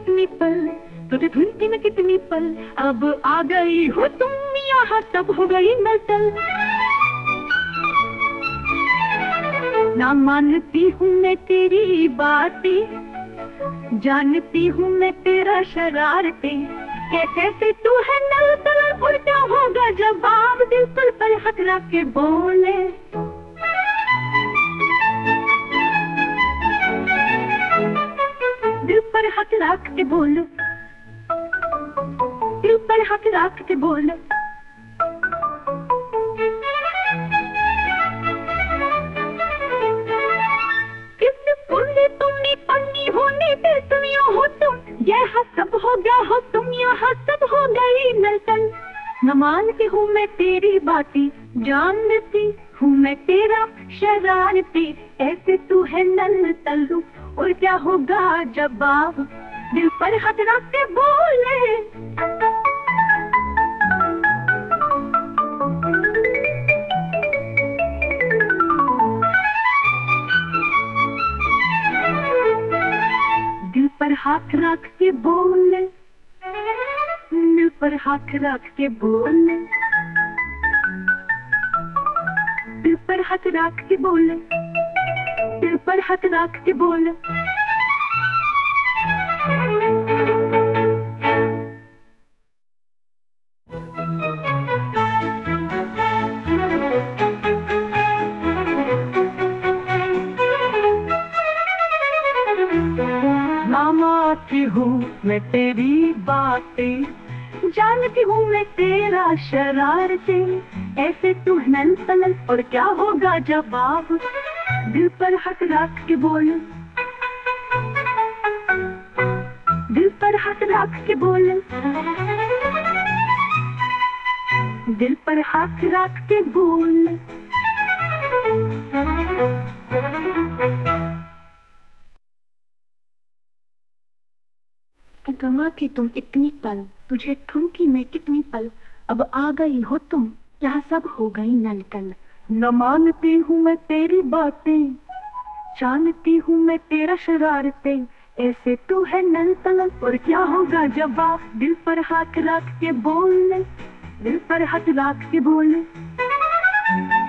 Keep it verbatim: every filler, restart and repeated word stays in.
कितनी पल, तुझे ढूंढती मैं कितनी पल, अब आ गई हो तुम यहाँ, तब हो गई नजर। ना मानती हूँ मैं तेरी बातें, जानती हूँ मैं तेरा शरारतें, कैसे तू है नल तल, और क्या होगा जवाब दिल पर पर हाथ रख के बोले। दिल पर हाथ रख के बोल, दिल पर हाथ रख के बोल। किस फूले तुमने पन्नी होने पे तुम यूं हो, तुम यह सब हो गया हो तुम यहाँ, सब हो गई नलतल। न मानती हूँ मैं तेरी बातें, जानती हूँ मैं तेरा शरारती, ऐसे तू है नल तल्लू, और क्या होगा जवाब दिल पर हाथ रख के बोले। दिल पर हाथ रख के बोले, दिल पर हाथ रख के बोले, दिल पर हाथ रख के बोले, दिल पर हाथ रख के बोले। मानती हूँ मैं तेरी बातें, जानती हूँ मैं तेरा शरारतें, ऐसे तू नल तल, और क्या होगा जवाब दिल पर हाथ रख के बोल, दिल पर हाथ रख के बोल, दिल पर हाथ रख के बोल। गमा की तुम इतनी पल, तुझे ठुमकी मैं कितनी पल, अब आ गई हो तुम यहाँ, सब हो गई नलकल। न मानती हूँ मैं तेरी बातें, जानती हूँ मैं तेरा शरारतें, ऐसे तू है नल तल, और क्या होगा जवाब दिल पर हाथ रख के बोल, दिल पर हाथ रख के बोल।